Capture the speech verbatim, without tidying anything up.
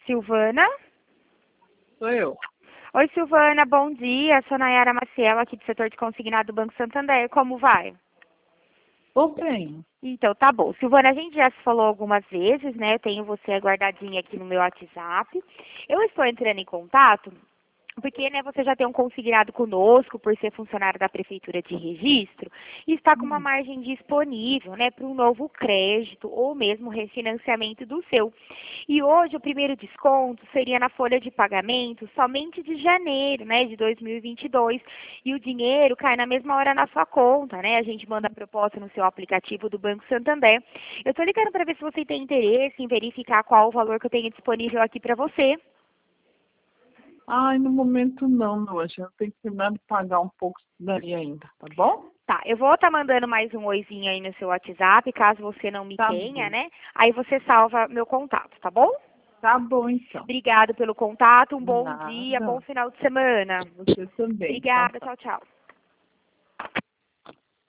Silvana? Sou eu. Oi, Silvana, bom dia. Sou Nayara Maciel, aqui do setor de consignado do Banco Santander. Como vai? Tô bem. Então, tá bom. Silvana, a gente já se falou algumas vezes, né? Eu tenho você aguardadinha aqui no meu WhatsApp. Eu estou entrando em contato porque, né, você já tem um consignado conosco por ser funcionário da Prefeitura de Registro e está com uma Hum. margem disponível, né, para um novo crédito ou mesmo refinanciamento do seu. E hoje o primeiro desconto seria na folha de pagamento somente de janeiro, né, de dois mil e vinte e dois. E o dinheiro cai na mesma hora na sua conta, né? A gente manda a proposta no seu aplicativo do Banco Santander. Eu estou ligando para ver se você tem interesse em verificar qual o valor que eu tenho disponível aqui para você. Ai, no momento não, meu anjo. Eu tenho que terminar de pagar um pouco daí ainda, tá bom? Tá, eu vou estar mandando mais um oizinho aí no seu WhatsApp, caso você não me Tá tenha, bom. né? Aí você salva meu contato, tá bom? Tá bom, então. Obrigado pelo contato, um bom dia, bom Nada. final de semana. Você também. Tchau, Obrigada, tchau. tchau, tchau.